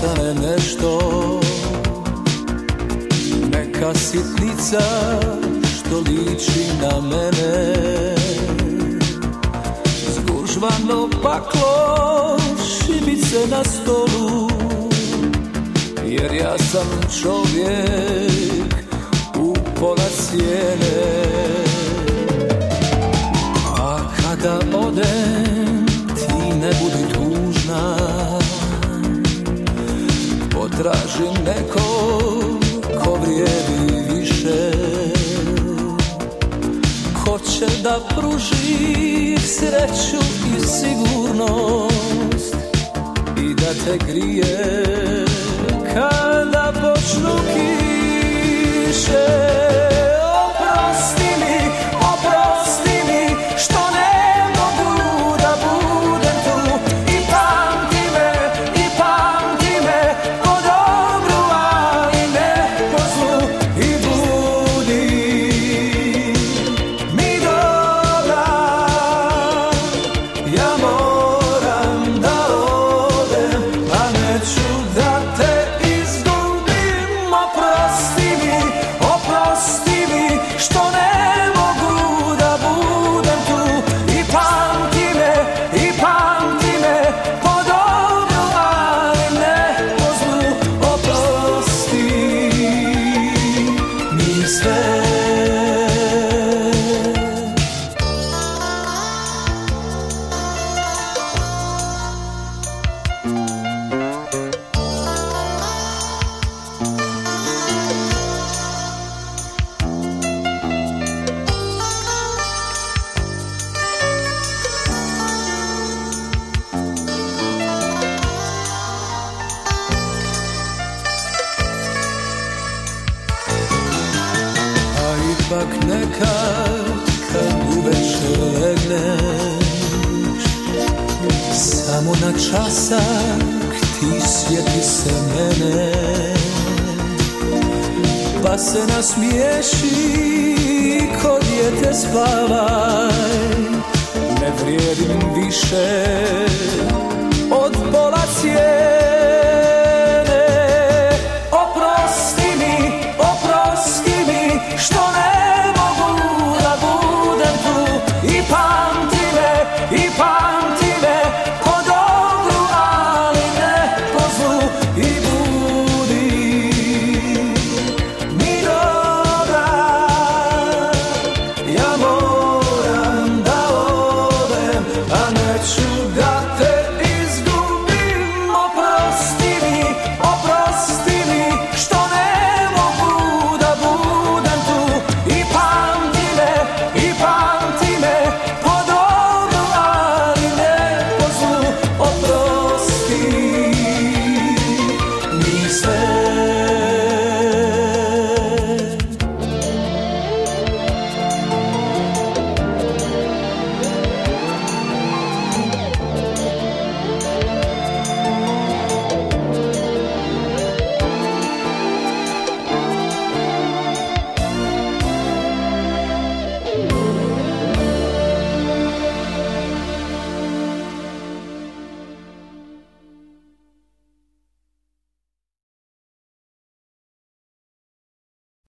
ostane nešto, neka sitnica što liči na mene. Zgužvano paklo, šibice na stolu, jer ja sam čovjek u pola cijene. A kada odem, ti ne budi tužna, potražim nekog ko vrijedi više, ko će da pruži sreću i sigurnost i da te grije kada počnu kiše. Oprosti mi što ne mogu da budem tu, i pamti me po dobru, a i ne po zlu, i budi mi dobra. Ja moram da odem, a neću da te izgubim. Oprosti mi što ne mogu da budem tu, i pamti me po dobru, ali ne po zlu. Oprosti mi sve. Ipak nekad kad uveče legneš, samo na časak ti sjeti se mene, pa se nasmiješi ko dijete spavaj. Ne vrijedim više od pola cijene. Oprosti mi što ne